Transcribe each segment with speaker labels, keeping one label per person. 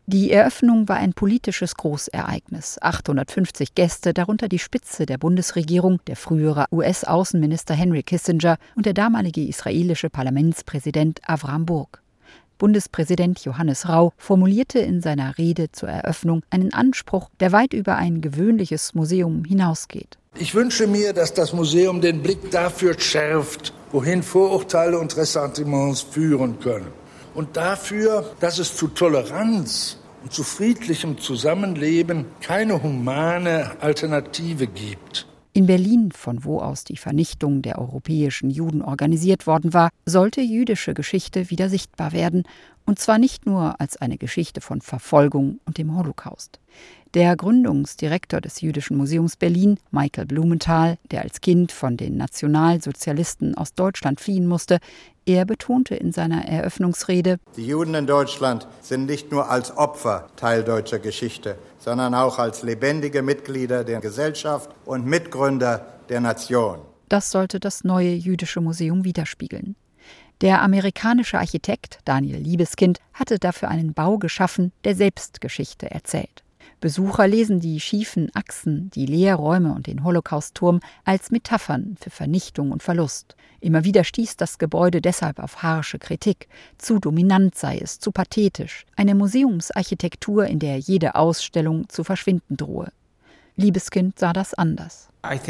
Speaker 1: Die Eröffnung war ein politisches Großereignis. 850 Gäste, darunter die Spitze der Bundesregierung, der frühere US-Außenminister Henry Kissinger und der damalige israelische Parlamentspräsident Avram Burg. Bundespräsident Johannes Rau formulierte in seiner Rede zur Eröffnung einen Anspruch, der weit über ein gewöhnliches Museum hinausgeht.
Speaker 2: Ich wünsche mir, dass das Museum den Blick dafür schärft, wohin Vorurteile und Ressentiments führen können. Und dafür, dass es zu Toleranz und zu friedlichem Zusammenleben keine humane Alternative gibt.
Speaker 1: In Berlin, von wo aus die Vernichtung der europäischen Juden organisiert worden war, sollte jüdische Geschichte wieder sichtbar werden, und zwar nicht nur als eine Geschichte von Verfolgung und dem Holocaust. Der Gründungsdirektor des Jüdischen Museums Berlin, Michael Blumenthal, der als Kind von den Nationalsozialisten aus Deutschland fliehen musste, er betonte in seiner Eröffnungsrede:
Speaker 3: Die Juden in Deutschland sind nicht nur als Opfer Teil deutscher Geschichte, sondern auch als lebendige Mitglieder der Gesellschaft und Mitgründer der Nation.
Speaker 1: Das sollte das neue Jüdische Museum widerspiegeln. Der amerikanische Architekt Daniel Libeskind hatte dafür einen Bau geschaffen, der selbst Geschichte erzählt. Besucher lesen die schiefen Achsen, die Leerräume und den Holocaust-Turm als Metaphern für Vernichtung und Verlust. Immer wieder stieß das Gebäude deshalb auf harsche Kritik. Zu dominant sei es, zu pathetisch. Eine Museumsarchitektur, in der jede Ausstellung zu verschwinden drohe. Libeskind sah das anders.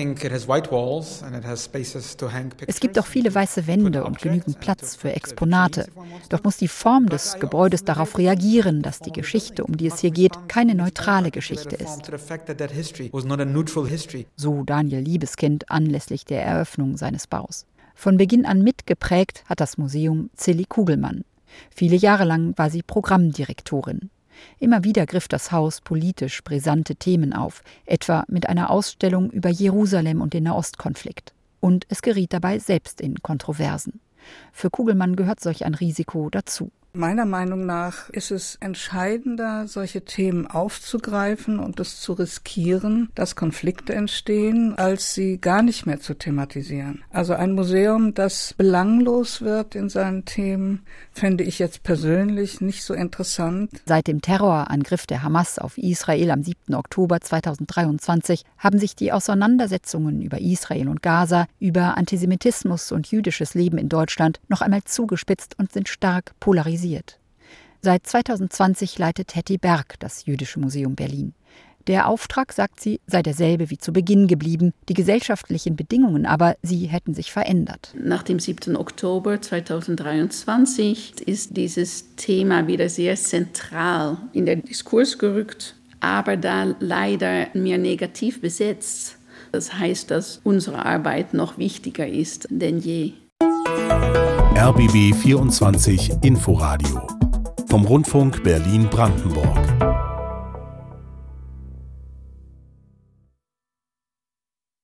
Speaker 1: Es gibt auch viele weiße Wände und genügend Platz für Exponate. Doch muss die Form des Gebäudes darauf reagieren, dass die Geschichte, um die es hier geht, keine neutrale Geschichte ist. So Daniel Libeskind anlässlich der Eröffnung seines Baus. Von Beginn an mitgeprägt hat das Museum Zilli Kugelmann. Viele Jahre lang war sie Programmdirektorin. Immer wieder griff das Haus politisch brisante Themen auf, etwa mit einer Ausstellung über Jerusalem und den Nahostkonflikt. Und es geriet dabei selbst in Kontroversen. Für Kugelmann gehört solch ein Risiko dazu.
Speaker 4: Meiner Meinung nach ist es entscheidender, solche Themen aufzugreifen und es zu riskieren, dass Konflikte entstehen, als sie gar nicht mehr zu thematisieren. Also ein Museum, das belanglos wird in seinen Themen, fände ich jetzt persönlich nicht so interessant.
Speaker 1: Seit dem Terrorangriff der Hamas auf Israel am 7. Oktober 2023 haben sich die Auseinandersetzungen über Israel und Gaza, über Antisemitismus und jüdisches Leben in Deutschland noch einmal zugespitzt und sind stark polarisiert. Seit 2020 leitet Hetty Berg das Jüdische Museum Berlin. Der Auftrag, sagt sie, sei derselbe wie zu Beginn geblieben, die gesellschaftlichen Bedingungen aber, sie hätten sich verändert.
Speaker 5: Nach dem 7. Oktober 2023 ist dieses Thema wieder sehr zentral in den Diskurs gerückt, aber da leider mehr negativ besetzt. Das heißt, dass unsere Arbeit noch wichtiger ist denn je.
Speaker 6: RBB 24 Inforadio vom Rundfunk Berlin-Brandenburg.